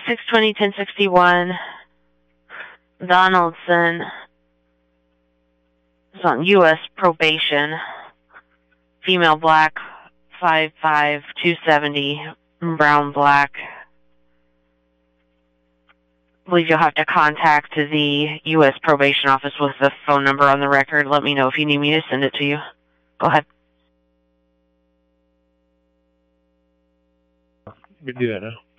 620-1061. Donaldson is on U.S. probation. Female black, 5'5", 270, brown black. I believe you'll have to contact the U.S. probation office with the phone number on the record. Let me know if you need me to send it to you. Go ahead. We do that now.